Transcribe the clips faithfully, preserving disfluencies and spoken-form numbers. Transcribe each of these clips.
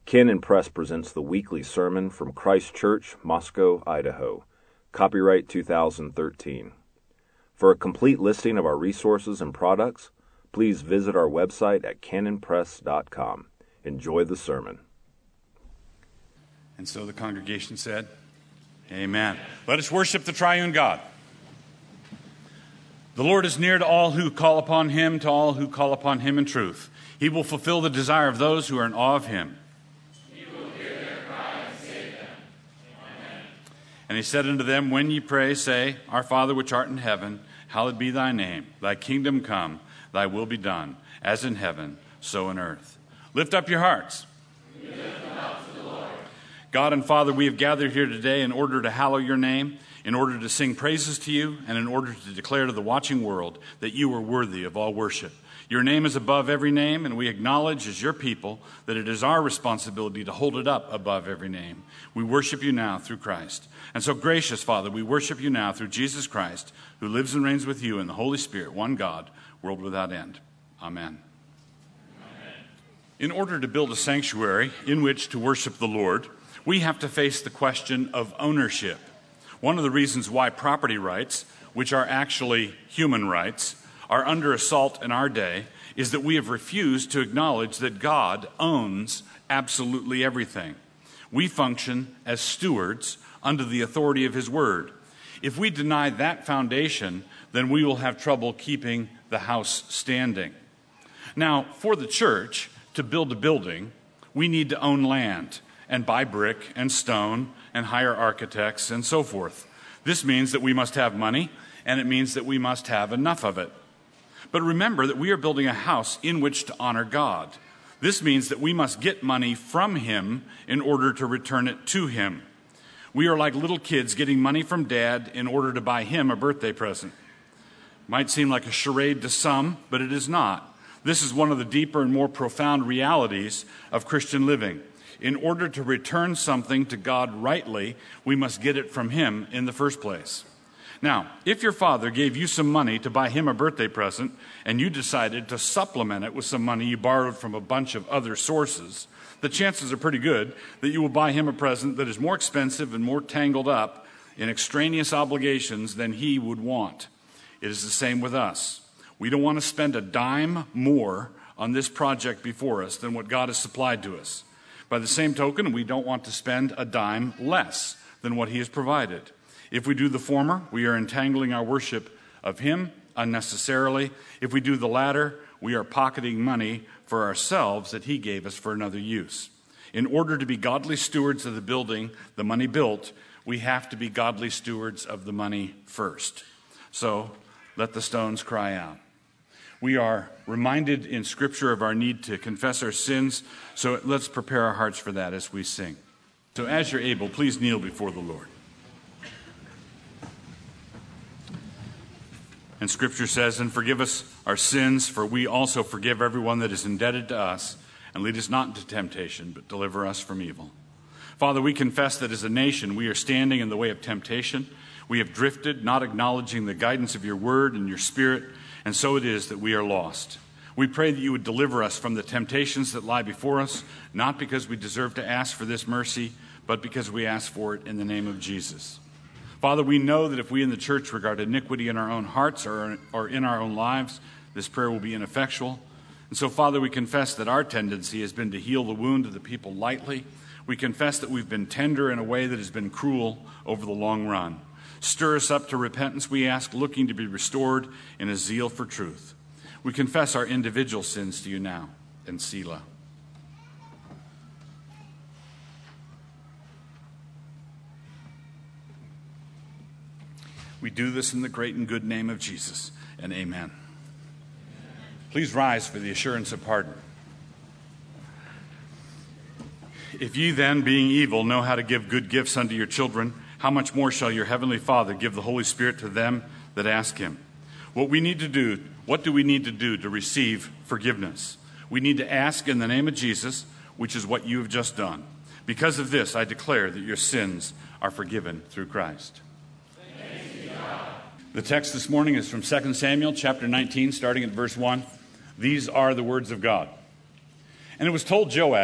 Canon Press presents the weekly sermon from Christ Church, Moscow, Idaho. Copyright two thousand thirteen. For a complete listing of our resources and products, please visit our website at canon press dot com. Enjoy the sermon. And so the congregation said, Amen. Let us worship the triune God. The Lord is near to all who call upon him, to all who call upon him in truth. He will fulfill the desire of those who are in awe of him. He will hear their cry and save them. Amen. And he said unto them, When ye pray, say, Our Father which art in heaven, hallowed be thy name. Thy kingdom come, thy will be done, as in heaven, so in earth. Lift up your hearts. We lift them up to the Lord. God and Father, we have gathered here today in order to hallow your name, in order to sing praises to you, and in order to declare to the watching world that you are worthy of all worship. Your name is above every name, and we acknowledge as your people that it is our responsibility to hold it up above every name. We worship you now through Christ. And so, gracious Father, we worship you now through Jesus Christ, who lives and reigns with you in the Holy Spirit, one God, world without end. Amen. Amen. In order to build a sanctuary in which to worship the Lord, we have to face the question of ownership. One of the reasons why property rights, which are actually human rights, are under assault in our day is that we have refused to acknowledge that God owns absolutely everything. We function as stewards under the authority of his word. If we deny that foundation, then we will have trouble keeping the house standing. Now, for the church to build a building, we need to own land and buy brick and stone and hire architects and so forth. This means that we must have money, and it means that we must have enough of it. But remember that we are building a house in which to honor God. This means that we must get money from him in order to return it to him. We are like little kids getting money from dad in order to buy him a birthday present. Might seem like a charade to some, but it is not. This is one of the deeper and more profound realities of Christian living. In order to return something to God rightly, we must get it from him in the first place. Now, if your father gave you some money to buy him a birthday present, and you decided to supplement it with some money you borrowed from a bunch of other sources, the chances are pretty good that you will buy him a present that is more expensive and more tangled up in extraneous obligations than he would want. It is the same with us. We don't want to spend a dime more on this project before us than what God has supplied to us. By the same token, we don't want to spend a dime less than what he has provided. If we do the former, we are entangling our worship of him unnecessarily. If we do the latter, we are pocketing money for ourselves that he gave us for another use. In order to be godly stewards of the building the money built, we have to be godly stewards of the money first. So let the stones cry out. We are reminded in Scripture of our need to confess our sins, so let's prepare our hearts for that as we sing. So as you're able, please kneel before the Lord. And Scripture says, And forgive us our sins, for we also forgive everyone that is indebted to us. And lead us not into temptation, but deliver us from evil. Father, we confess that as a nation we are standing in the way of temptation. We have drifted, not acknowledging the guidance of your word and your spirit, and so it is that we are lost. We pray that you would deliver us from the temptations that lie before us, not because we deserve to ask for this mercy, but because we ask for it in the name of Jesus. Father, we know that if we in the church regard iniquity in our own hearts or, or in our own lives, this prayer will be ineffectual. And so, Father, we confess that our tendency has been to heal the wound of the people lightly. We confess that we've been tender in a way that has been cruel over the long run. Stir us up to repentance, we ask, looking to be restored in a zeal for truth. We confess our individual sins to you now, and Selah. We do this in the great and good name of Jesus, and amen. Please rise for the assurance of pardon. If ye then, being evil, know how to give good gifts unto your children, how much more shall your heavenly Father give the Holy Spirit to them that ask him? What we need to do, what do we need to do to receive forgiveness? We need to ask in the name of Jesus, which is what you have just done. Because of this, I declare that your sins are forgiven through Christ. The text this morning is from Second Samuel chapter nineteen, starting at verse one. These are the words of God. And it was told Joab,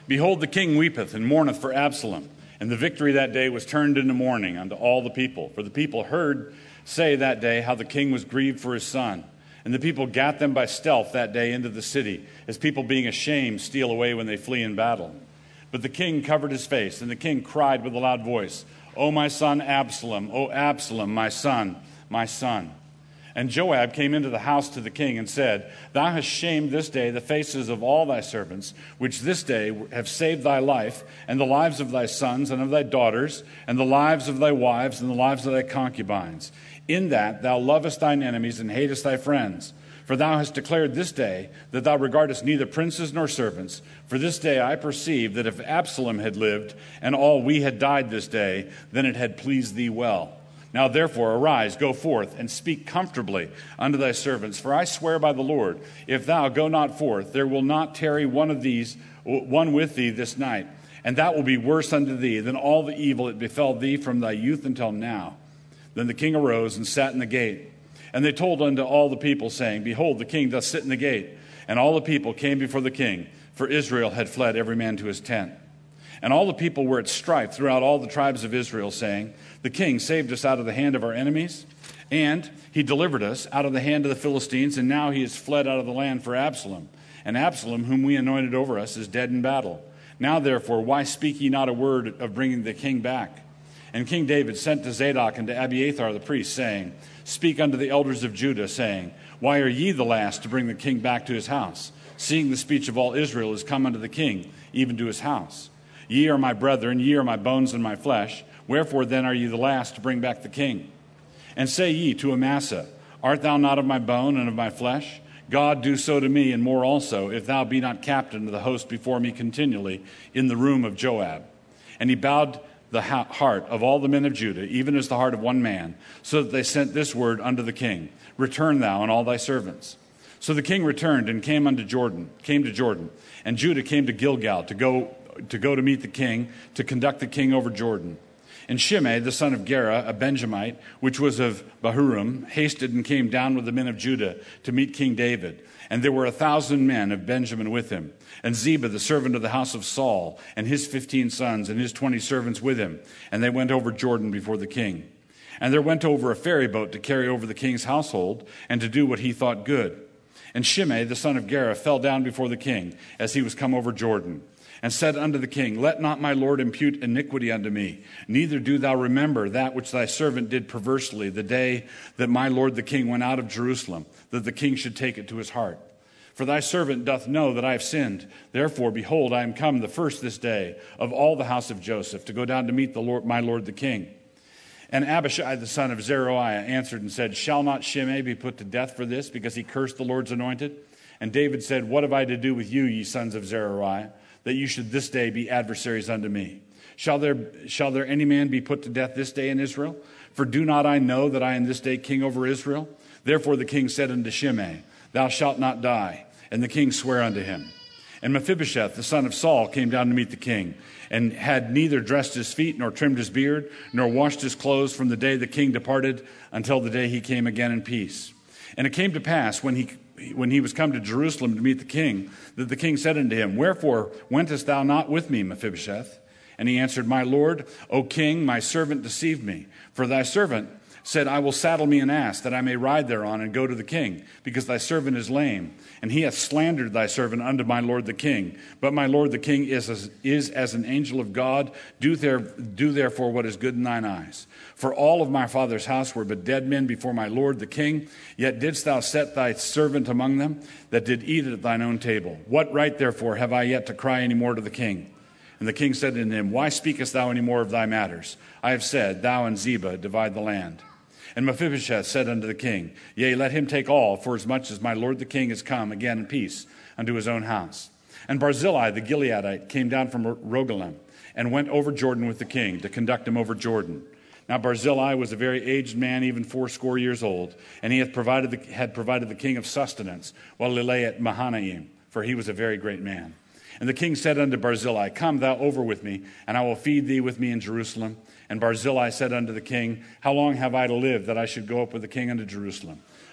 Behold, the king weepeth and mourneth for Absalom. And the victory that day was turned into mourning unto all the people. For the people heard say that day how the king was grieved for his son. And the people gat them by stealth that day into the city, as people being ashamed steal away when they flee in battle. But the king covered his face, and the king cried with a loud voice, O my son Absalom, O Absalom, my son, my son. And Joab came into the house to the king and said, Thou hast shamed this day the faces of all thy servants, which this day have saved thy life, and the lives of thy sons and of thy daughters, and the lives of thy wives, and the lives of thy concubines, in that thou lovest thine enemies and hatest thy friends. For thou hast declared this day that thou regardest neither princes nor servants. For this day I perceive that if Absalom had lived, and all we had died this day, then it had pleased thee well. Now therefore arise, go forth, and speak comfortably unto thy servants. For I swear by the Lord, if thou go not forth, there will not tarry one of these, one with thee this night. And that will be worse unto thee than all the evil that befell thee from thy youth until now. Then the king arose and sat in the gate. And they told unto all the people, saying, Behold, the king doth sit in the gate. And all the people came before the king, for Israel had fled every man to his tent. And all the people were at strife throughout all the tribes of Israel, saying, The king saved us out of the hand of our enemies, and he delivered us out of the hand of the Philistines, and now he is fled out of the land for Absalom. And Absalom, whom we anointed over us, is dead in battle. Now therefore, why speak ye not a word of bringing the king back? And King David sent to Zadok and to Abiathar the priest, saying, Speak unto the elders of Judah, saying, Why are ye the last to bring the king back to his house, seeing the speech of all Israel is come unto the king, even to his house? Ye are my brethren, ye are my bones and my flesh. Wherefore then are ye the last to bring back the king? And say ye to Amasa, Art thou not of my bone and of my flesh? God do so to me, and more also, if thou be not captain of the host before me continually in the room of Joab. And he bowed the heart of all the men of Judah, even as the heart of one man, so that they sent this word unto the king, Return thou and all thy servants. So the king returned and came unto Jordan, came to Jordan, and Judah came to Gilgal to go to go to meet the king, to conduct the king over Jordan. And Shimei, the son of Gera, a Benjamite, which was of Bahurim, hasted and came down with the men of Judah to meet King David. And there were a thousand men of Benjamin with him. And Ziba, the servant of the house of Saul, and his fifteen sons, and his twenty servants with him. And they went over Jordan before the king. And there went over a ferry boat to carry over the king's household, and to do what he thought good. And Shimei, the son of Gera, fell down before the king, as he was come over Jordan, and said unto the king, Let not my lord impute iniquity unto me, neither do thou remember that which thy servant did perversely the day that my lord the king went out of Jerusalem, that the king should take it to his heart. For thy servant doth know that I have sinned. Therefore, behold, I am come the first this day of all the house of Joseph to go down to meet the Lord, my lord the king. And Abishai the son of Zeruiah answered and said, Shall not Shimei be put to death for this, because he cursed the Lord's anointed? And David said, What have I to do with you, ye sons of Zeruiah, that you should this day be adversaries unto me? Shall there, shall there any man be put to death this day in Israel? For do not I know that I am this day king over Israel? Therefore the king said unto Shimei, Thou shalt not die. And the king sware unto him. And Mephibosheth, the son of Saul, came down to meet the king, and had neither dressed his feet, nor trimmed his beard, nor washed his clothes from the day the king departed until the day he came again in peace. And it came to pass, when he when he was come to Jerusalem to meet the king, that the king said unto him, Wherefore wentest thou not with me, Mephibosheth? And he answered, My lord, O king, my servant deceived me. For thy servant said, I will saddle me an ass, that I may ride thereon and go to the king, because thy servant is lame. And he hath slandered thy servant unto my lord the king. But my lord the king is as, is as an angel of God. Do, there, do therefore what is good in thine eyes. For all of my father's house were but dead men before my lord the king. Yet didst thou set thy servant among them, that did eat at thine own table. What right therefore have I yet to cry any more to the king? And the king said unto him, Why speakest thou any more of thy matters? I have said, Thou and Ziba divide the land. And Mephibosheth said unto the king, Yea, let him take all, for as much as my lord the king is come again in peace unto his own house. And Barzillai the Gileadite came down from Rogelim, and went over Jordan with the king, to conduct him over Jordan. Now Barzillai was a very aged man, even fourscore years old, and he hath provided the, had provided the king of sustenance, while he lay at Mahanaim, for he was a very great man. And the king said unto Barzillai, Come thou over with me, and I will feed thee with me in Jerusalem. And Barzillai said unto the king, How long have I to live, that I should go up with the king unto Jerusalem?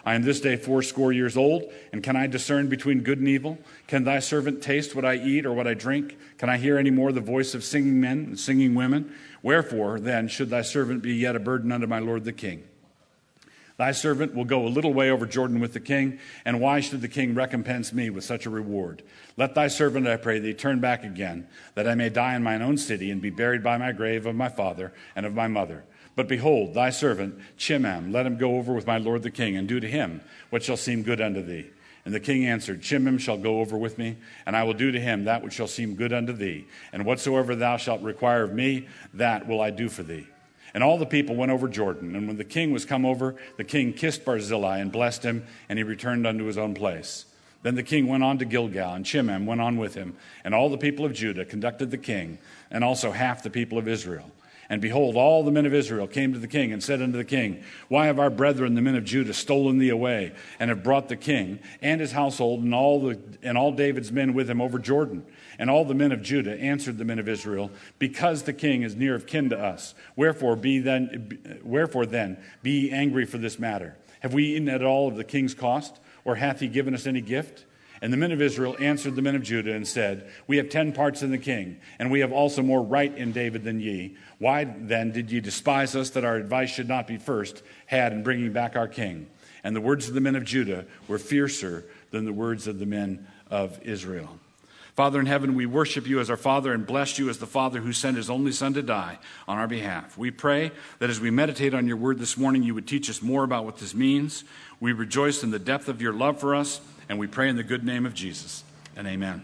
I am this day fourscore years old, and can I discern between good and evil? Can thy servant taste what I eat or what I drink? Can I hear any more the voice of singing men and singing women? Wherefore, then, should thy servant be yet a burden unto my lord the king? Thy servant will go a little way over Jordan with the king, and why should the king recompense me with such a reward? Let thy servant, I pray thee, turn back again, that I may die in mine own city, and be buried by my grave of my father and of my mother. But behold, thy servant Chimham, let him go over with my lord the king, and do to him what shall seem good unto thee. And the king answered, Chimham shall go over with me, and I will do to him that which shall seem good unto thee. And whatsoever thou shalt require of me, that will I do for thee. And all the people went over Jordan. And when the king was come over, the king kissed Barzillai and blessed him, and he returned unto his own place. Then the king went on to Gilgal, and Chimham went on with him. And all the people of Judah conducted the king, and also half the people of Israel. And behold, all the men of Israel came to the king and said unto the king, Why have our brethren, the men of Judah, stolen thee away, and have brought the king and his household and all the and all David's men with him over Jordan? And all the men of Judah answered the men of Israel, Because the king is near of kin to us. Wherefore be then wherefore then be ye angry for this matter? Have we eaten at all of the king's cost, or hath he given us any gift? And the men of Israel answered the men of Judah and said, We have ten parts in the king, and we have also more right in David than ye. Why then did ye despise us, that our advice should not be first had in bringing back our king? And the words of the men of Judah were fiercer than the words of the men of Israel. Father in heaven, we worship you as our Father and bless you as the Father who sent his only Son to die on our behalf. We pray that as we meditate on your word this morning, you would teach us more about what this means. We rejoice in the depth of your love for us, and we pray in the good name of Jesus. And amen.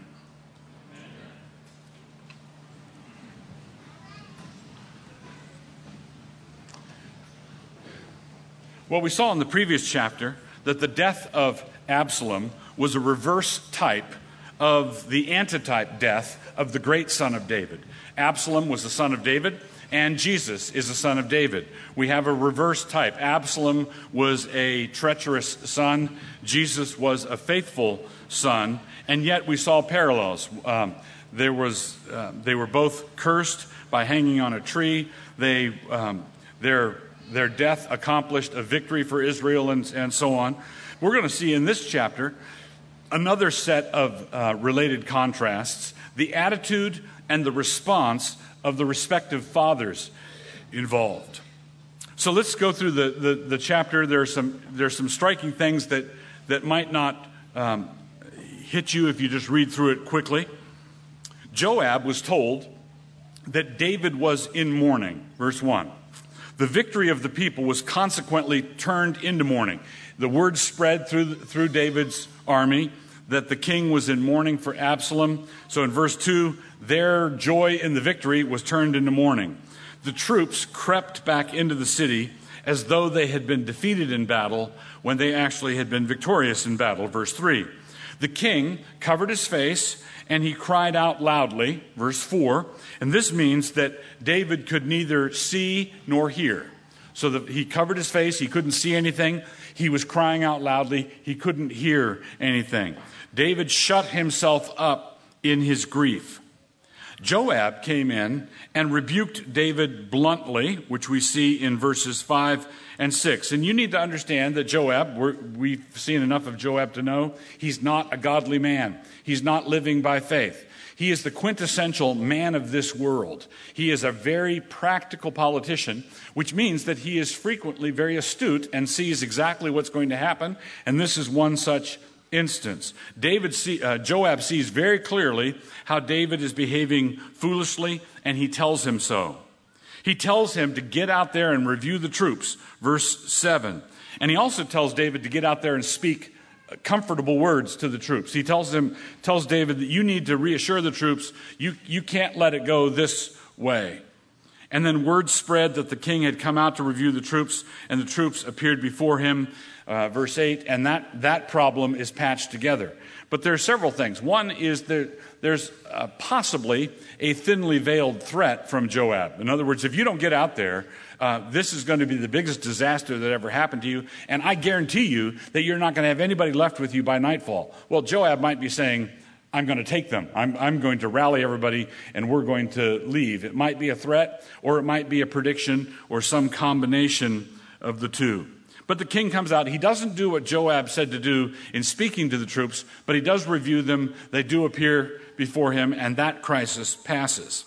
Well, we saw in the previous chapter that the death of Absalom was a reverse type of the antitype death of the great son of David. Absalom was the son of David, and Jesus is the son of David. We have a reverse type. Absalom was a treacherous son. Jesus was a faithful son, and yet we saw parallels. Um, there was, uh, they were both cursed by hanging on a tree. They, um, their, their death accomplished a victory for Israel, and, and so on. We're going to see in this chapter another set of uh, related contrasts, the attitude and the response of the respective fathers involved. So let's go through the, the, the chapter. There are some, there are some striking things that, that might not um, hit you if you just read through it quickly. Joab was told that David was in mourning, verse one. The victory of the people was consequently turned into mourning. The word spread through, through David's army that the king was in mourning for Absalom. So in verse two, their joy in the victory was turned into mourning. The troops crept back into the city as though they had been defeated in battle when they actually had been victorious in battle. Verse three, the king covered his face and he cried out loudly. Verse four, and this means that David could neither see nor hear. So that he covered his face, he couldn't see anything. He was crying out loudly, he couldn't hear anything. David shut himself up in his grief. Joab came in and rebuked David bluntly, which we see in verses five and six. And you need to understand that Joab, we're, we've seen enough of Joab to know, he's not a godly man. He's not living by faith. He is the quintessential man of this world. He is a very practical politician, which means that he is frequently very astute and sees exactly what's going to happen. And this is one such instance. David, see, uh, Joab sees very clearly how David is behaving foolishly, and he tells him so. He tells him to get out there and review the troops, verse seven. And he also tells David to get out there and speak comfortable words to the troops. He tells him, tells David that you need to reassure the troops, you, you can't let it go this way. And then word spread that the king had come out to review the troops, and the troops appeared before him, uh, verse eight, and that, that problem is patched together. But there are several things. One is there, there's uh, possibly a thinly veiled threat from Joab. In other words, if you don't get out there, uh, this is going to be the biggest disaster that ever happened to you, and I guarantee you that you're not going to have anybody left with you by nightfall. Well, Joab might be saying, I'm going to take them. I'm, I'm going to rally everybody, and we're going to leave. It might be a threat, or it might be a prediction, or some combination of the two. But the king comes out. He doesn't do what Joab said to do in speaking to the troops, but he does review them. They do appear before him, and that crisis passes.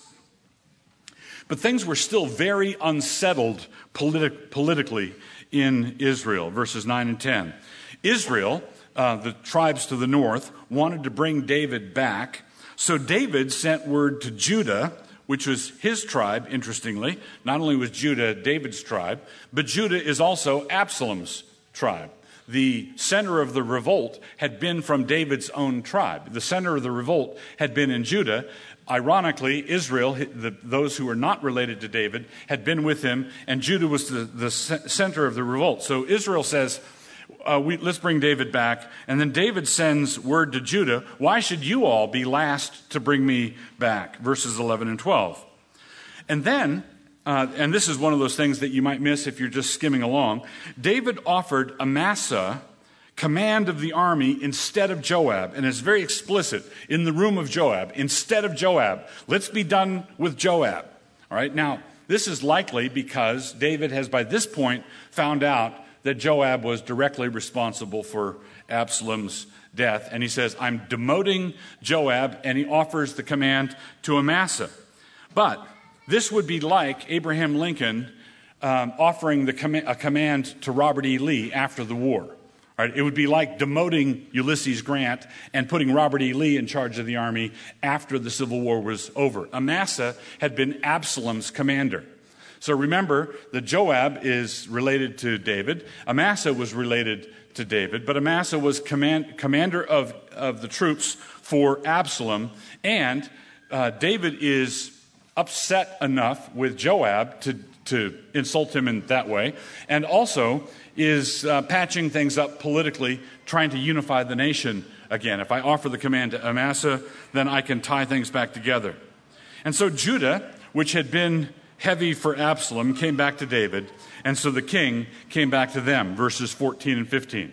But things were still very unsettled politi- politically in Israel, verses nine and ten. Israel, uh, the tribes to the north, wanted to bring David back. So David sent word to Judah, which was his tribe, interestingly. Not only was Judah David's tribe, but Judah is also Absalom's tribe. The center of the revolt had been from David's own tribe. The center of the revolt had been in Judah. Ironically, Israel, the, those who were not related to David, had been with him, and Judah was the, the center of the revolt. So Israel says, uh, we, let's bring David back. And then David sends word to Judah, why should you all be last to bring me back? Verses eleven and twelve. And then, uh, and this is one of those things that you might miss if you're just skimming along, David offered Amasa command of the army instead of Joab, and it's very explicit in the room of Joab, instead of Joab. Let's be done with Joab. All right, now, this is likely because David has by this point found out that Joab was directly responsible for Absalom's death, and he says, I'm demoting Joab, and he offers the command to Amasa. But this would be like Abraham Lincoln um, offering the com- a command to Robert E. Lee after the war. All right, it would be like demoting Ulysses Grant and putting Robert E. Lee in charge of the army after the Civil War was over. Amasa had been Absalom's commander. So remember that Joab is related to David. Amasa was related to David, but Amasa was command, commander of, of the troops for Absalom, and uh, David is upset enough with Joab to, to insult him in that way, and also is uh, patching things up politically, trying to unify the nation again. If I offer the command to Amasa, then I can tie things back together. And so Judah, which had been heavy for Absalom, came back to David, and so the king came back to them, verses fourteen and fifteen.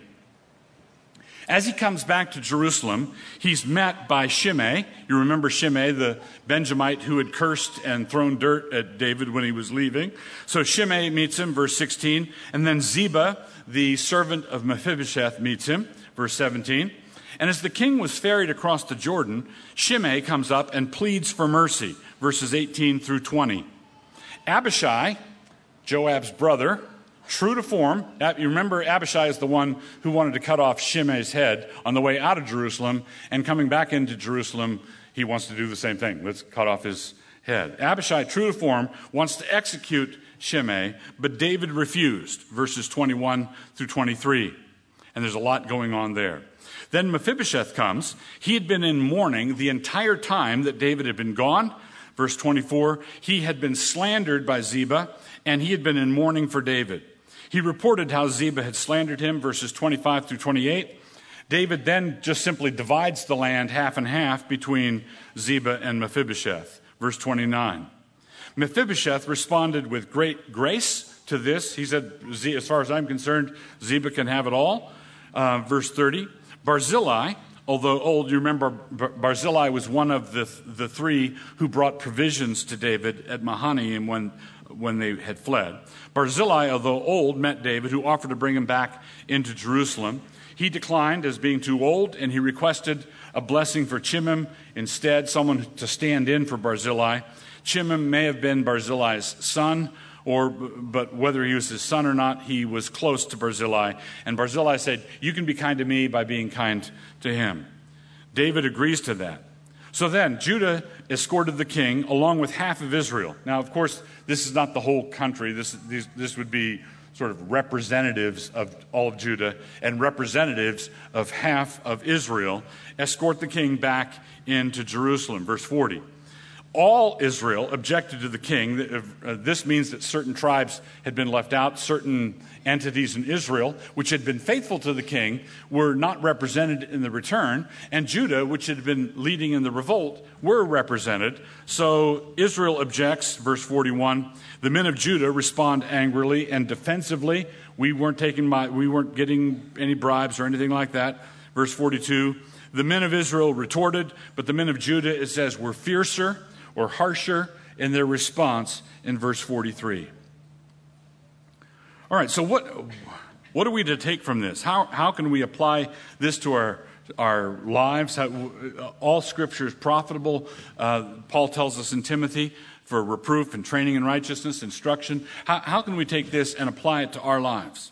As he comes back to Jerusalem, he's met by Shimei. You remember Shimei, the Benjamite who had cursed and thrown dirt at David when he was leaving. So Shimei meets him, verse sixteen. And then Ziba, the servant of Mephibosheth, meets him, verse seventeen. And as the king was ferried across the Jordan, Shimei comes up and pleads for mercy, verses eighteen through twenty. Abishai, Joab's brother, true to form, you remember Abishai is the one who wanted to cut off Shimei's head on the way out of Jerusalem, and coming back into Jerusalem, he wants to do the same thing. Let's cut off his head. Abishai, true to form, wants to execute Shimei, but David refused, verses twenty-one through twenty-three. And there's a lot going on there. Then Mephibosheth comes. He had been in mourning the entire time that David had been gone. Verse twenty-four, he had been slandered by Ziba, and he had been in mourning for David. He reported how Ziba had slandered him, verses twenty-five through twenty-eight. David then just simply divides the land half and half between Ziba and Mephibosheth, verse twenty-nine. Mephibosheth responded with great grace to this. He said, as far as I'm concerned, Ziba can have it all. Uh, verse thirty, Barzillai, although old, you remember Barzillai was one of the the three who brought provisions to David at Mahanaim when, when they had fled. Barzillai, although old, met David, who offered to bring him back into Jerusalem. He declined as being too old, and he requested a blessing for Chimham instead, someone to stand in for Barzillai. Chimham may have been Barzillai's son, or but whether he was his son or not, he was close to Barzillai. And Barzillai said, you can be kind to me by being kind to him. David agrees to that. So then, Judah escorted the king along with half of Israel. Now, of course, this is not the whole country. This, this, this would be sort of representatives of all of Judah and representatives of half of Israel escort the king back into Jerusalem. Verse forty. All Israel objected to the king. This means that certain tribes had been left out. Certain entities in Israel, which had been faithful to the king, were not represented in the return. And Judah, which had been leading in the revolt, were represented. So Israel objects, verse forty-one. The men of Judah respond angrily and defensively. We weren't taking my, we weren't getting any bribes or anything like that. Verse forty-two. The men of Israel retorted, but the men of Judah, it says, were fiercer or harsher in their response in verse forty-three. All right, so what What are we to take from this? How, how can we apply this to our, our lives? How, all Scripture is profitable. Uh, Paul tells us in Timothy, for reproof and training in righteousness, instruction. How, how can we take this and apply it to our lives?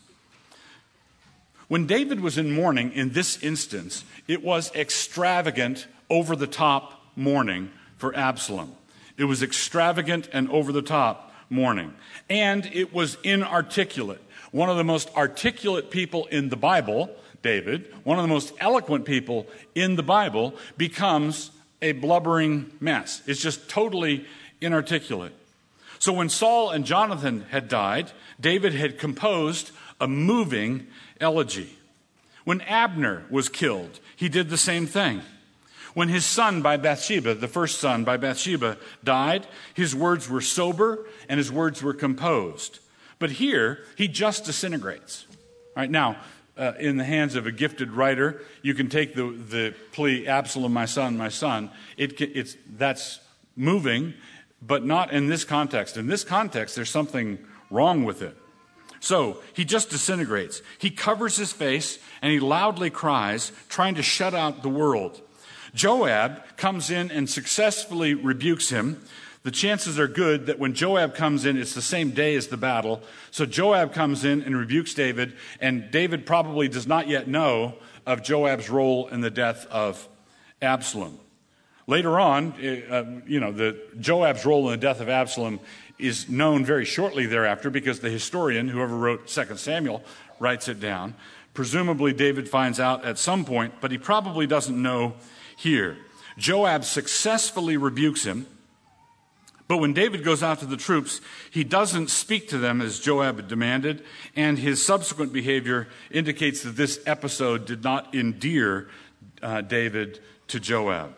When David was in mourning, in this instance, it was extravagant, over-the-top mourning for Absalom. It was extravagant and over-the-top mourning. And it was inarticulate. One of the most articulate people in the Bible, David, one of the most eloquent people in the Bible, becomes a blubbering mess. It's just totally inarticulate. So when Saul and Jonathan had died, David had composed a moving elegy. When Abner was killed, he did the same thing. When his son by Bathsheba, the first son by Bathsheba, died, his words were sober and his words were composed. But here, he just disintegrates. All right, now, uh, in the hands of a gifted writer, you can take the, the plea, Absalom, my son, my son. It, it's, that's moving, but not in this context. In this context, there's something wrong with it. So he just disintegrates. He covers his face and he loudly cries, trying to shut out the world. Joab comes in and successfully rebukes him. The chances are good that when Joab comes in, it's the same day as the battle. So Joab comes in and rebukes David, and David probably does not yet know of Joab's role in the death of Absalom. Later on, uh, you know, the Joab's role in the death of Absalom is known very shortly thereafter because the historian, whoever wrote Second Samuel, writes it down. Presumably David finds out at some point, but he probably doesn't know here. Joab successfully rebukes him, but when David goes out to the troops, he doesn't speak to them as Joab had demanded, and his subsequent behavior indicates that this episode did not endear uh, David to Joab.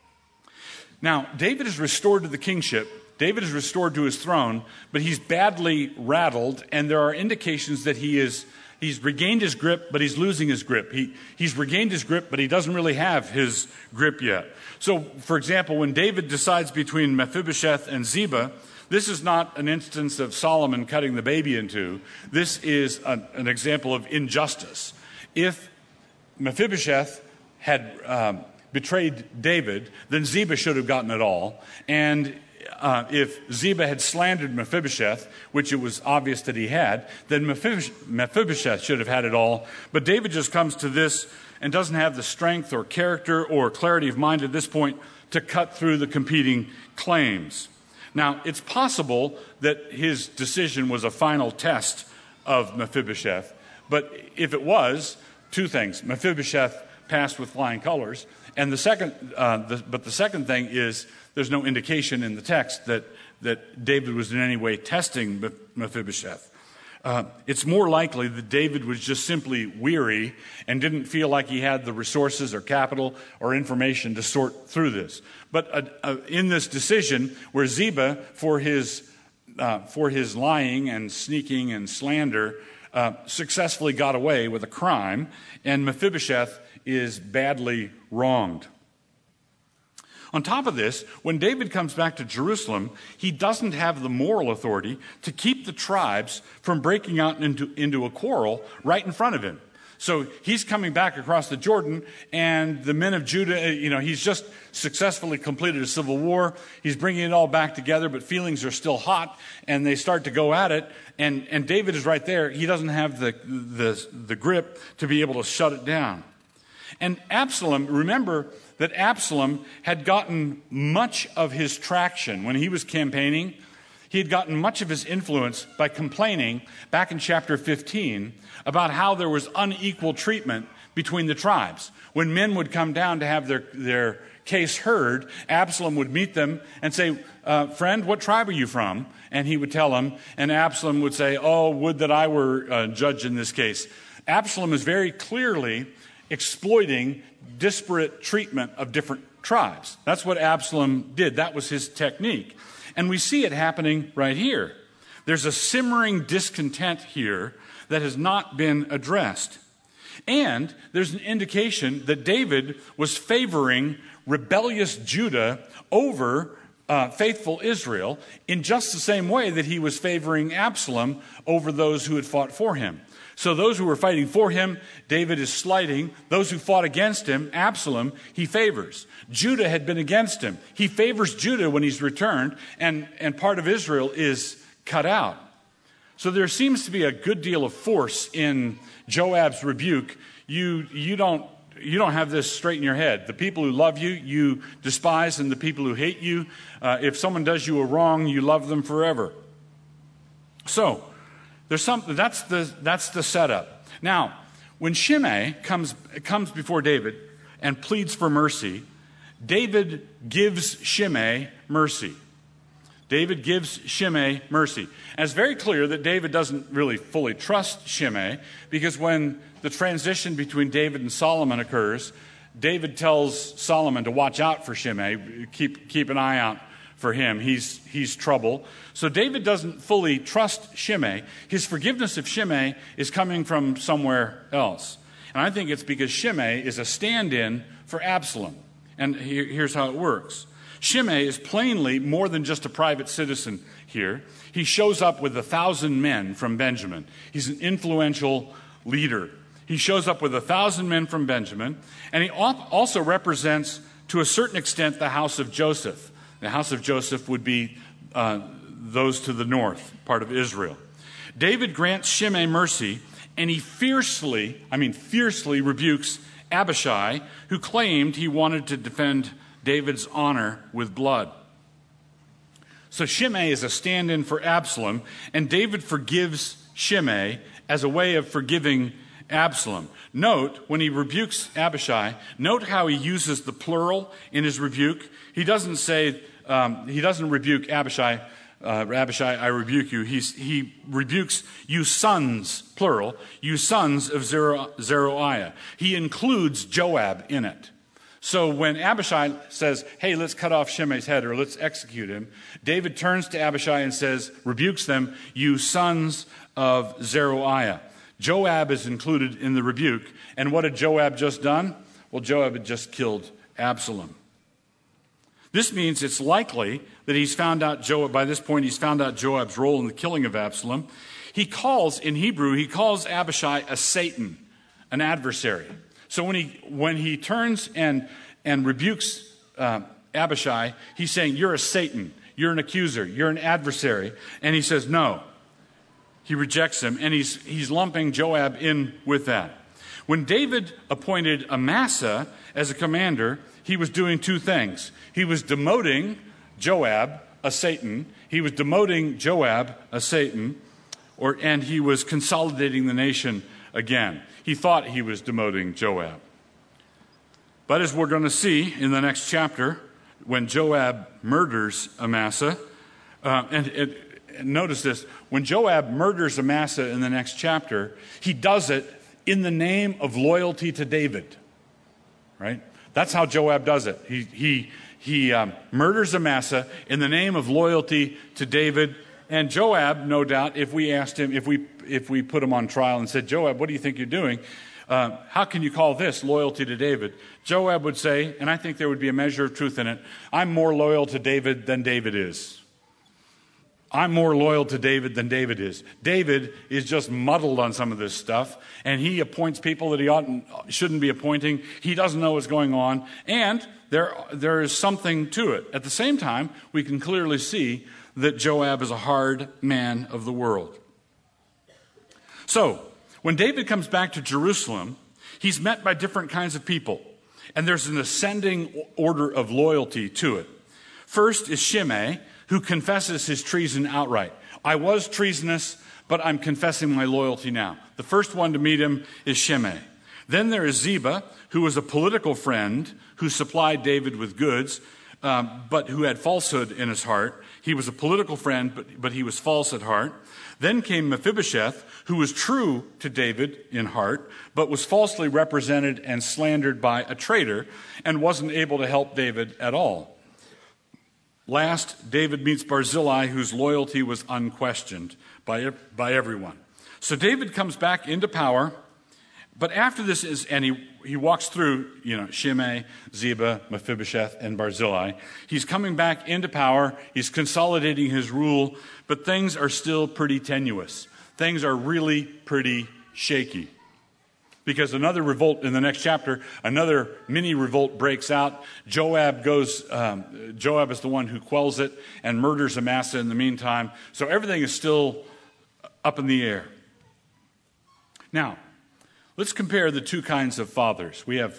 Now, David is restored to the kingship. David is restored to his throne, but he's badly rattled, and there are indications that he is he's regained his grip, but he's losing his grip. He he's regained his grip, but he doesn't really have his grip yet. So, for example, when David decides between Mephibosheth and Ziba, this is not an instance of Solomon cutting the baby in two. This is an, an example of injustice. If Mephibosheth had um, betrayed David, then Ziba should have gotten it all. And uh, if Ziba had slandered Mephibosheth, which it was obvious that he had, then Mephibosheth should have had it all. But David just comes to this and doesn't have the strength or character or clarity of mind at this point to cut through the competing claims. Now, it's possible that his decision was a final test of Mephibosheth, but if it was, two things. Mephibosheth passed with flying colors, and the second, uh, the, but the second thing is there's no indication in the text that, that David was in any way testing Mephibosheth. Uh, it's more likely that David was just simply weary and didn't feel like he had the resources or capital or information to sort through this. But uh, uh, in this decision, where Ziba, for his uh, for his lying and sneaking and slander, uh, successfully got away with a crime, and Mephibosheth is badly wronged. On top of this, when David comes back to Jerusalem, he doesn't have the moral authority to keep the tribes from breaking out into, into a quarrel right in front of him. So he's coming back across the Jordan, and the men of Judah, you know, he's just successfully completed a civil war. He's bringing it all back together, but feelings are still hot, and they start to go at it. And, and David is right there. He doesn't have the, the, the grip to be able to shut it down. And Absalom, remember that Absalom had gotten much of his traction when he was campaigning. He had gotten much of his influence by complaining back in chapter fifteen about how there was unequal treatment between the tribes. When men would come down to have their, their case heard, Absalom would meet them and say, uh, friend, what tribe are you from? And he would tell them, and Absalom would say, oh, would that I were uh, judge in this case. Absalom is very clearly exploiting disparate treatment of different tribes. That's what Absalom did. That was his technique. And we see it happening right here. There's a simmering discontent here that has not been addressed. And there's an indication that David was favoring rebellious Judah over uh, faithful Israel in just the same way that he was favoring Absalom over those who had fought for him. So those who were fighting for him, David is slighting. Those who fought against him, Absalom, he favors. Judah had been against him. He favors Judah when he's returned, and, and part of Israel is cut out. So there seems to be a good deal of force in Joab's rebuke. You, you don't, you don't have this straight in your head. The people who love you, you despise, and the people who hate you, uh, if someone does you a wrong, you love them forever. So, There's some, that's the, that's the setup. Now, when Shimei comes, comes before David and pleads for mercy, David gives Shimei mercy. David gives Shimei mercy. And it's very clear that David doesn't really fully trust Shimei, because when the transition between David and Solomon occurs, David tells Solomon to watch out for Shimei, keep, keep an eye out for him. He's, he's trouble. So David doesn't fully trust Shimei. His forgiveness of Shimei is coming from somewhere else. And I think it's because Shimei is a stand-in for Absalom. And here, here's how it works. Shimei is plainly more than just a private citizen here. He shows up with a thousand men from Benjamin. He's an influential leader. He shows up with a thousand men from Benjamin, and he also represents, to a certain extent, the house of Joseph. The house of Joseph would be uh, those to the north, part of Israel. David grants Shimei mercy, and he fiercely, I mean fiercely rebukes Abishai, who claimed he wanted to defend David's honor with blood. So Shimei is a stand-in for Absalom, and David forgives Shimei as a way of forgiving Absalom. Note, when he rebukes Abishai, note how he uses the plural in his rebuke. He doesn't say, um, he doesn't rebuke Abishai, uh, Abishai, I rebuke you. He's, he rebukes you sons, plural, you sons of Zeruiah. He includes Joab in it. So when Abishai says, hey, let's cut off Shimei's head or let's execute him, David turns to Abishai and says, rebukes them, you sons of Zeruiah. Joab is included in the rebuke. And what had Joab just done? Well, Joab had just killed Absalom. This means it's likely that he's found out Joab, by this point he's found out Joab's role in the killing of Absalom. He calls, in Hebrew, he calls Abishai a Satan, an adversary. So when he when he turns and and rebukes uh, Abishai, he's saying, you're a Satan, you're an accuser, you're an adversary. And he says, no. He rejects him, and he's he's lumping Joab in with that. When David appointed Amasa as a commander, he was doing two things. He was demoting Joab, a Satan. He was demoting Joab, a Satan, or and he was consolidating the nation again. He thought he was demoting Joab. But as we're going to see in the next chapter, when Joab murders Amasa, uh, and, and, and notice this, when Joab murders Amasa in the next chapter, he does it in the name of loyalty to David, right? That's how Joab does it. He, he, he um, murders Amasa in the name of loyalty to David. And Joab, no doubt, if we asked him, if we if we put him on trial and said, Joab, what do you think you're doing? Uh, how can you call this loyalty to David? Joab would say, and I think there would be a measure of truth in it, I'm more loyal to David than David is. I'm more loyal to David than David is. David is just muddled on some of this stuff, and he appoints people that he oughtn't, shouldn't be appointing. He doesn't know what's going on, and there there is something to it. At the same time, we can clearly see that Joab is a hard man of the world. So, when David comes back to Jerusalem, he's met by different kinds of people, and there's an ascending order of loyalty to it. First is Shimei, who confesses his treason outright. I was treasonous, but I'm confessing my loyalty now. The first one to meet him is Shimei. Then there is Ziba, who was a political friend who supplied David with goods, um, but who had falsehood in his heart. He was a political friend, but, but he was false at heart. Then came Mephibosheth, who was true to David in heart, but was falsely represented and slandered by a traitor and wasn't able to help David at all. Last, David meets Barzillai, whose loyalty was unquestioned by, by everyone. So David comes back into power, But after this is, and he, he walks through, you know, Shimei, Ziba, Mephibosheth, and Barzillai. He's coming back into power. He's consolidating his rule, but things are still pretty tenuous. Things are really pretty shaky. Because another revolt in the next chapter, another mini revolt breaks out. Joab goes, um, Joab is the one who quells it and murders Amasa in the meantime. So everything is still up in the air. Now, let's compare the two kinds of fathers. We have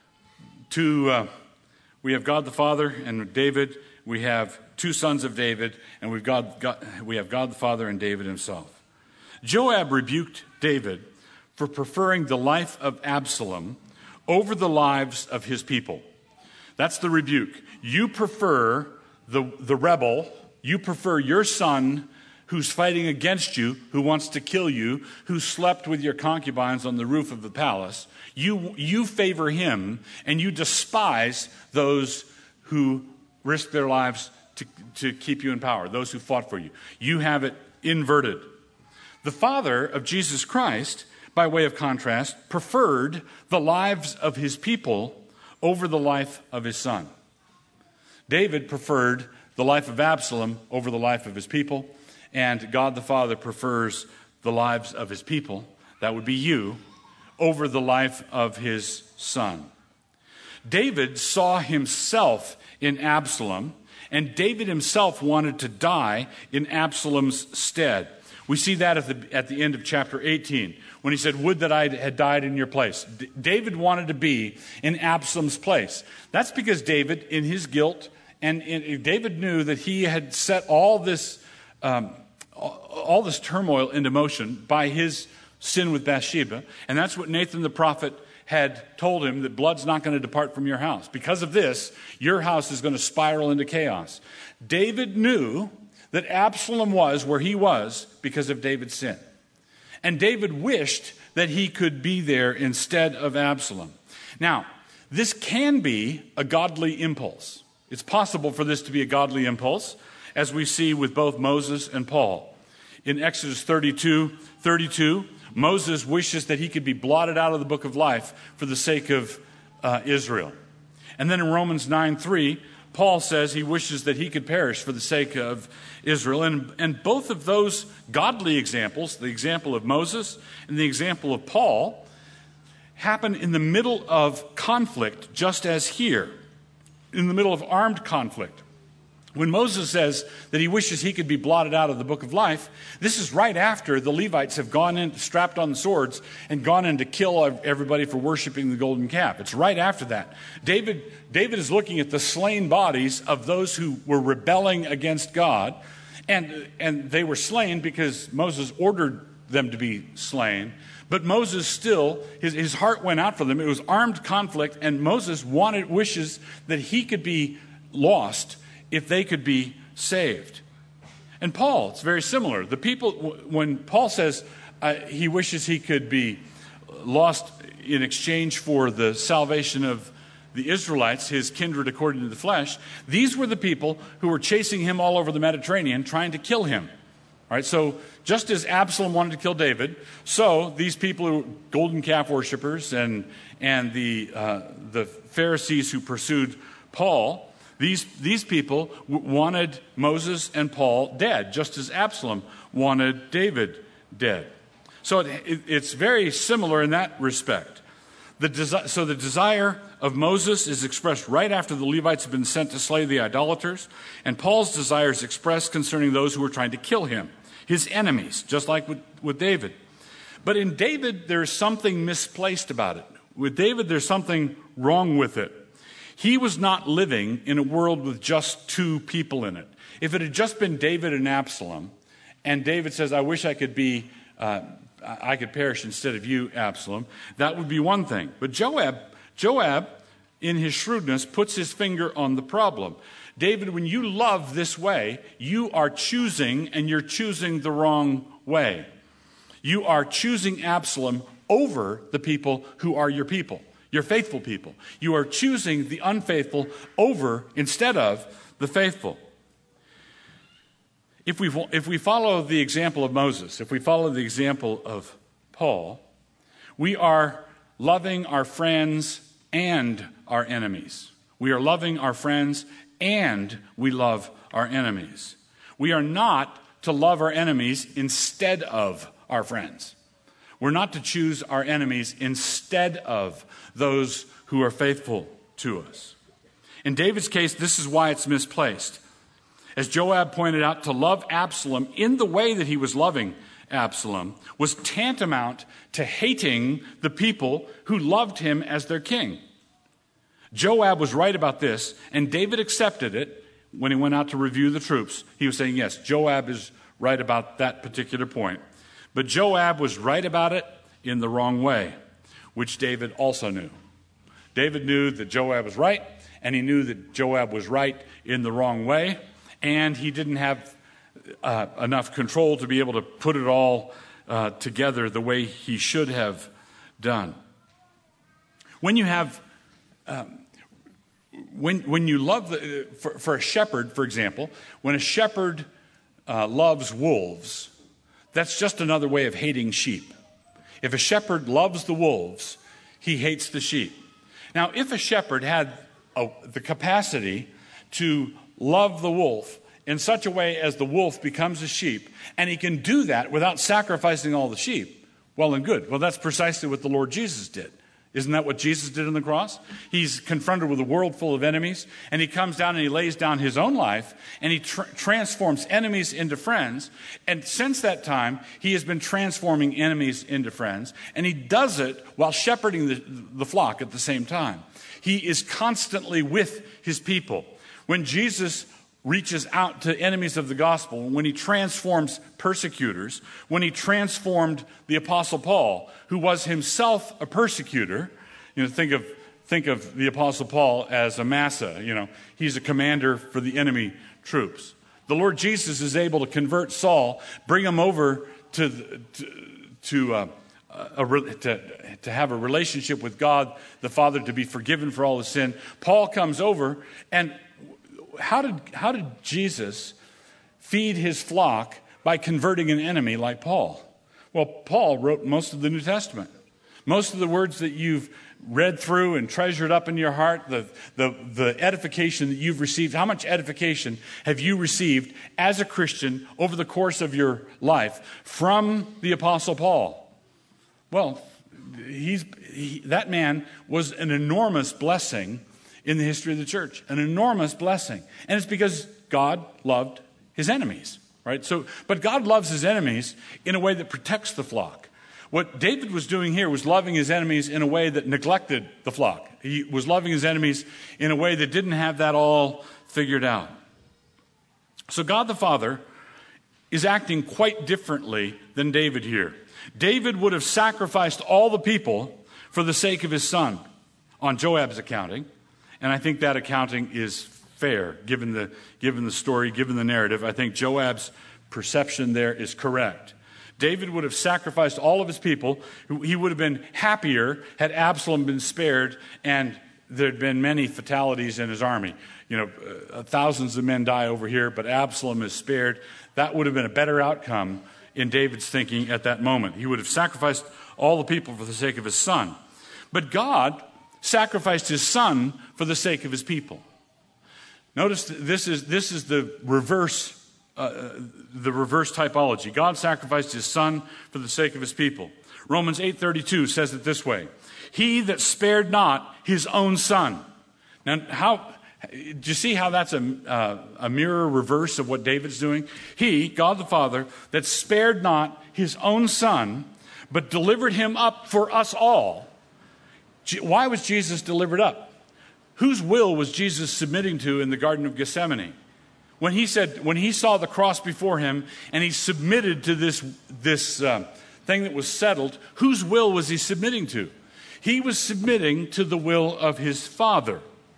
two, uh, we have God the Father and David. We have two sons of David, and we've got, God, we have God the Father and David himself. Joab rebuked David for preferring the life of Absalom over the lives of his people. That's the rebuke. You prefer the, the rebel, you prefer your son who's fighting against you, who wants to kill you, who slept with your concubines on the roof of the palace. You, you favor him, and you despise those who risk their lives to, to keep you in power, those who fought for you. You have it inverted. The father of Jesus Christ, by way of contrast, preferred the lives of his people over the life of his son. David preferred the life of Absalom over the life of his people, and God the Father prefers the lives of his people, that would be you, over the life of his son. David saw himself in Absalom, and David himself wanted to die in Absalom's stead. We see that at the, at the end of chapter eighteen, when he said, "Would that I had died in your place." D- David wanted to be in Absalom's place. That's because David, in his guilt, and in, David knew that he had set all this, um, all this turmoil into motion by his sin with Bathsheba, and that's what Nathan the prophet had told him, that blood's not going to depart from your house. Because of this, your house is going to spiral into chaos. David knew that Absalom was where he was because of David's sin. And David wished that he could be there instead of Absalom. Now, this can be a godly impulse. It's possible for this to be a godly impulse, as we see with both Moses and Paul. In Exodus thirty-two, thirty-two, Moses wishes that he could be blotted out of the book of life for the sake of uh, Israel. And then in Romans nine three, Paul says he wishes that he could perish for the sake of Israel. And, and both of those godly examples, the example of Moses and the example of Paul, happen in the middle of conflict, just as here, in the middle of armed conflict. When Moses says that he wishes he could be blotted out of the book of life, this is right after the Levites have gone in, strapped on the swords, and gone in to kill everybody for worshiping the golden calf. It's right after that. David, David is looking at the slain bodies of those who were rebelling against God, and, and they were slain because Moses ordered them to be slain. But Moses still, his, his heart went out for them. It was armed conflict, and Moses wanted, wishes that he could be lost if they could be saved. And Paul, it's very similar. The people, when Paul says uh, he wishes he could be lost in exchange for the salvation of the Israelites, his kindred according to the flesh, these were the people who were chasing him all over the Mediterranean, trying to kill him. All right, so just as Absalom wanted to kill David, so these people who were golden calf worshipers and and the uh, the Pharisees who pursued Paul, These, these people w- wanted Moses and Paul dead, just as Absalom wanted David dead. So it, it, it's very similar in that respect. The desi- so the desire of Moses is expressed right after the Levites have been sent to slay the idolaters, and Paul's desire is expressed concerning those who are trying to kill him, his enemies, just like with, with David. But in David, there's something misplaced about it. With David, there's something wrong with it. He was not living in a world with just two people in it. If it had just been David and Absalom, and David says, I wish I could be, uh, I could perish instead of you, Absalom, that would be one thing. But Joab, Joab, in his shrewdness, puts his finger on the problem. David, when you love this way, you are choosing, and you're choosing the wrong way. You are choosing Absalom over the people who are your people. Your faithful people. You are choosing the unfaithful over instead of the faithful. If we if we follow the example of Moses, if we follow the example of Paul, We are loving our friends and our enemies. We are loving our friends and we love our enemies. We are not to love our enemies instead of our friends. We're not to choose our enemies instead of those who are faithful to us. In David's case, this is why it's misplaced. As Joab pointed out, to love Absalom in the way that he was loving Absalom was tantamount to hating the people who loved him as their king. Joab was right about this, and David accepted it when he went out to review the troops. He was saying, yes, Joab is right about that particular point. But Joab was right about it in the wrong way, which David also knew. David knew that Joab was right, and he knew that Joab was right in the wrong way, and he didn't have uh, enough control to be able to put it all uh, together the way he should have done. When you have, um, when when you love, the, for, for a shepherd, for example, when a shepherd uh, loves wolves, that's just another way of hating sheep. If a shepherd loves the wolves, he hates the sheep. Now, if a shepherd had a, the capacity to love the wolf in such a way as the wolf becomes a sheep, and he can do that without sacrificing all the sheep, well and good. Well, that's precisely what the Lord Jesus did. Isn't that what Jesus did on the cross? He's confronted with a world full of enemies, and he comes down and he lays down his own life, and he tr- transforms enemies into friends. And since that time, he has been transforming enemies into friends, and he does it while shepherding the, the flock at the same time. He is constantly with his people. When Jesus reaches out to enemies of the gospel, when he transforms persecutors, when he transformed the Apostle Paul, who was himself a persecutor. You know, think of think of the Apostle Paul as Amasa. You know, he's a commander for the enemy troops. The Lord Jesus is able to convert Saul, bring him over to to to, uh, a, to to have a relationship with God the Father, to be forgiven for all his sin. Paul comes over, and How did how did Jesus feed his flock by converting an enemy like Paul? Well, Paul wrote most of the New Testament. Most of the words that you've read through and treasured up in your heart, the, the, the edification that you've received, how much edification have you received as a Christian over the course of your life from the Apostle Paul? Well, he's he, that man was an enormous blessing in the history of the church, an enormous blessing. And it's because God loved his enemies, right? So, but God loves his enemies in a way that protects the flock. What David was doing here was loving his enemies in a way that neglected the flock. He was loving his enemies in a way that didn't have that all figured out. So God the Father is acting quite differently than David here. David would have sacrificed all the people for the sake of his son on Joab's accounting. And I think that accounting is fair, given the given the story, given the narrative. I think Joab's perception there is correct. David would have sacrificed all of his people. He would have been happier had Absalom been spared and there had been many fatalities in his army. You know, uh, thousands of men die over here, but Absalom is spared. That would have been a better outcome in David's thinking at that moment. He would have sacrificed all the people for the sake of his son. But God sacrificed his son for the sake of his people. Notice this is this is the reverse uh, the reverse typology. God sacrificed his son for the sake of his people. Romans eight thirty-two says it this way: "He that spared not his own son." Now, how do you see how that's a uh, a mirror reverse of what David's doing? He, God the Father, that spared not his own son, but delivered him up for us all. Why was Jesus delivered up? Whose will was Jesus submitting to in the Garden of Gethsemane? When he said, when he saw the cross before him and he submitted to this, this uh, thing that was settled, whose will was he submitting to? He was submitting to the will of his Father.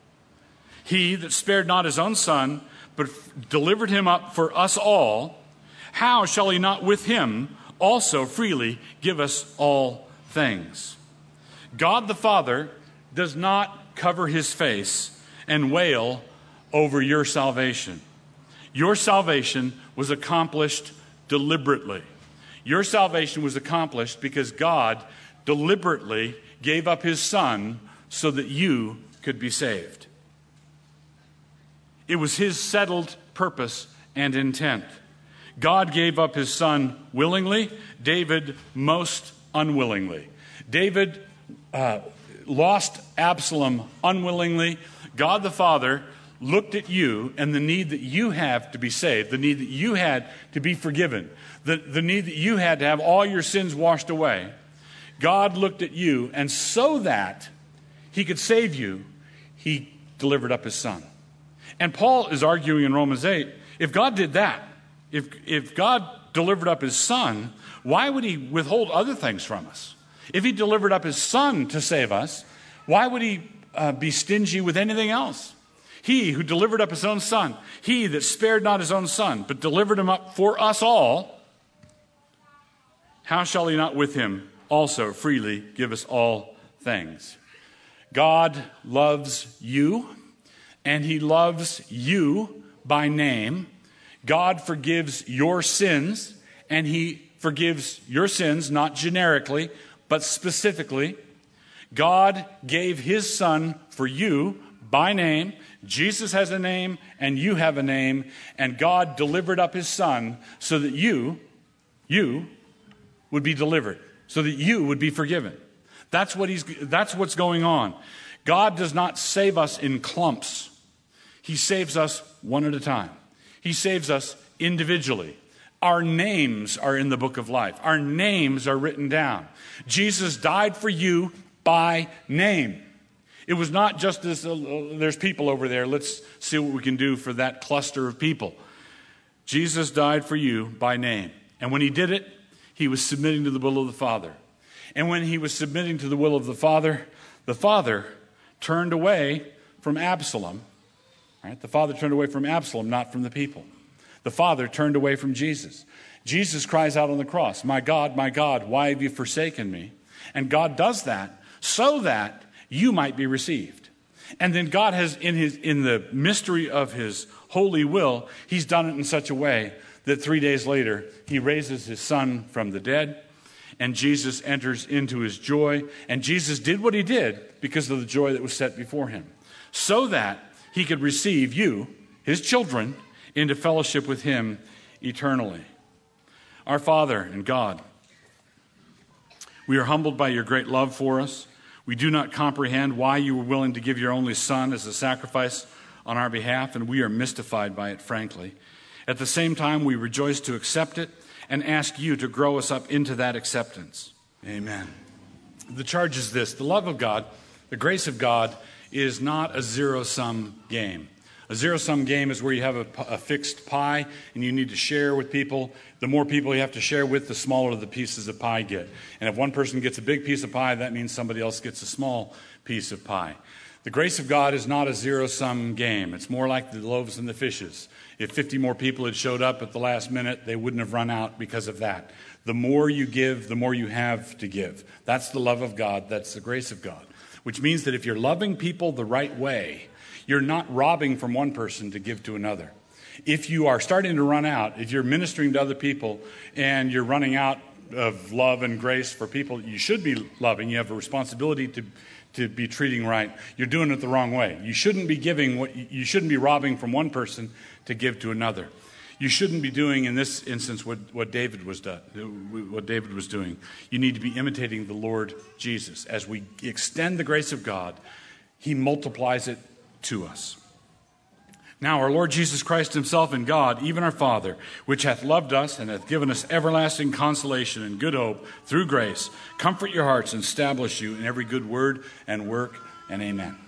He that spared not his own son, but delivered him up for us all, how shall he not with him also freely give us all things? God the Father does not cover his face and wail over your salvation. Your salvation was accomplished deliberately. Your salvation was accomplished because God deliberately gave up his son so that you could be saved. It was his settled purpose and intent. God gave up his son willingly, David most unwillingly. David uh, lost Absalom unwillingly. God the Father looked at you and the need that you have to be saved, the need that you had to be forgiven, the, the need that you had to have all your sins washed away. God looked at you, and so that he could save you, he delivered up his son. And Paul is arguing in Romans eight, if God did that, if, if God delivered up his son, why would he withhold other things from us? If he delivered up his son to save us, why would he uh, be stingy with anything else? He who delivered up his own son, he that spared not his own son, but delivered him up for us all, how shall he not with him also freely give us all things? God loves you, and he loves you by name. God forgives your sins, and he forgives your sins, not generically, but specifically. God gave his son for you by name. Jesus has a name, and you have a name, and God delivered up his son so that you, you would be delivered, so that you would be forgiven. That's what he's, that's what's going on. God does not save us in clumps. He saves us one at a time. He saves us individually. Our names are in the book of life. Our names are written down. Jesus died for you by name. It was not just this, uh, there's people over there, let's see what we can do for that cluster of people. Jesus died for you by name. And when he did it, he was submitting to the will of the Father. And when he was submitting to the will of the Father, the Father turned away from Absalom. Right? The Father turned away from Absalom, not from the people. The Father turned away from Jesus. Jesus cries out on the cross, "My God, my God, why have you forsaken me?" And God does that so that you might be received. And then God has, in his in the mystery of his holy will, he's done it in such a way that three days later, he raises his son from the dead, and Jesus enters into his joy. And Jesus did what he did because of the joy that was set before him, so that he could receive you, his children, into fellowship with him eternally. Our Father and God, we are humbled by your great love for us. We do not comprehend why you were willing to give your only son as a sacrifice on our behalf, and we are mystified by it, frankly. At the same time, we rejoice to accept it and ask you to grow us up into that acceptance. Amen. The charge is this: the love of God, the grace of God, is not a zero-sum game. A zero-sum game is where you have a, a fixed pie and you need to share with people. The more people you have to share with, the smaller the pieces of pie get. And if one person gets a big piece of pie, that means somebody else gets a small piece of pie. The grace of God is not a zero-sum game. It's more like the loaves and the fishes. If fifty more people had showed up at the last minute, they wouldn't have run out because of that. The more you give, the more you have to give. That's the love of God. That's the grace of God. Which means that if you're loving people the right way, you're not robbing from one person to give to another. If you are starting to run out, if you're ministering to other people and you're running out of love and grace for people you should be loving, you have a responsibility to, to be treating right, you're doing it the wrong way. You shouldn't be giving what you shouldn't be robbing from one person to give to another. You shouldn't be doing in this instance what, what David was done, what David was doing. You need to be imitating the Lord Jesus. As we extend the grace of God, he multiplies it to us. Now our Lord Jesus Christ himself and God, even our Father, which hath loved us and hath given us everlasting consolation and good hope through grace, comfort your hearts and establish you in every good word and work, and amen.